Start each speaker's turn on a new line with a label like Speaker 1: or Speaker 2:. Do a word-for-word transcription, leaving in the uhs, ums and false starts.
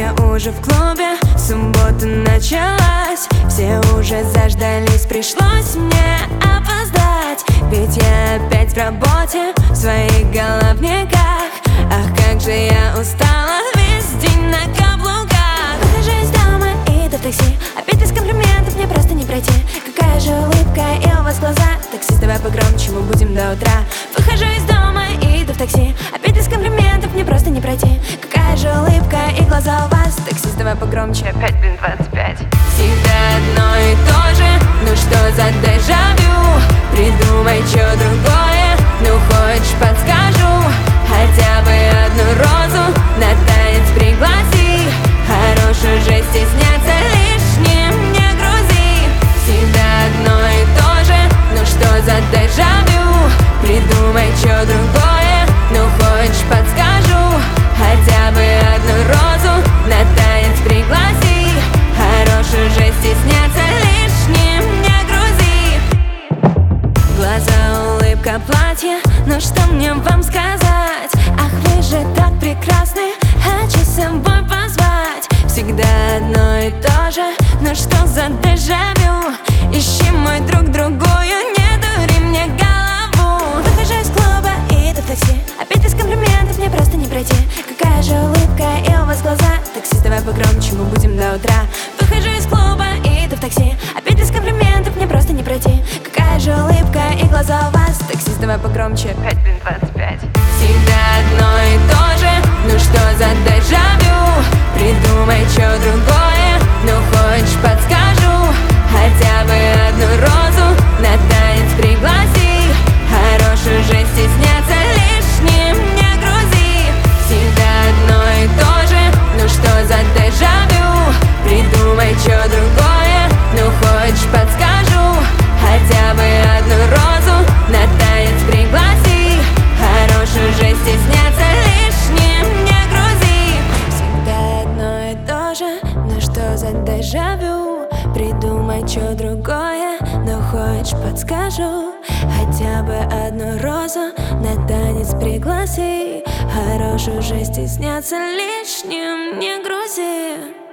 Speaker 1: все уже в клубе, суббота началась. Все уже заждались, пришлось мне опоздать. Ведь я опять в работе, в своих головниках. Ах, как же я устала, весь день на каблуках. Выхожу из дома и иду в такси, опять без комплиментов мне просто не пройти. Какая же улыбка и у вас глаза, таксист, давай погромче, мы будем до утра. Выхожу из дома и иду в такси, опять без комплиментов мне просто не пройти. Какая же улыбка и глаза у вас, таксист, давай погромче, опять, блин, двадцать пять. Всегда одно и то же, ну что за дежавю? Придумай что другое, ну хочешь подскажу. Хотя бы одну розу на танец пригласи. Хорошую же стесняться лишним не грузи. Всегда одно и то же, ну что за дежавю? Придумай что другое, ну хочешь подскажу. Хотя бы одну розу на танец пригласи. Хорошую же стесняться лишним не грузи. Глаза, улыбка, платье, ну что мне вам сказать? Ах, вы же так прекрасны, хочу с собой позвать. Всегда одно и то же, ну что за дежавю? Ищи, мой друг, другую, не дури мне голову. Выхожу из клуба и иду в такси, опять без комплиментов мне просто не пройти. Какая же улыбка и у вас глаза, таксист, давай погромче, мы будем до утра. Выхожу из клуба и иду в такси, опять без комплиментов мне просто не пройти. Какая же улыбка и глаза у вас, таксист, давай погромче, опять, блин, двадцать пять. Всегда одно и то же, ну что за дежавю? Придумай что другое, ну хочешь подскажу. Хотя бы одну розу на танец пригласи. Хорошую же стесняться лишним не грузи. Всегда одно и то же, ну что за дежавю? Придумай что другое, ну хочешь подскажу. Хотя бы одну розу на танец пригласи. Хорошую же стесняться лишним не грузи. Всегда одно и то же, ну что за дежавю? Придумай что другое, но хочешь подскажу. Хотя бы одну розу на танец пригласи. Хорошую же стесняться лишним не грузи.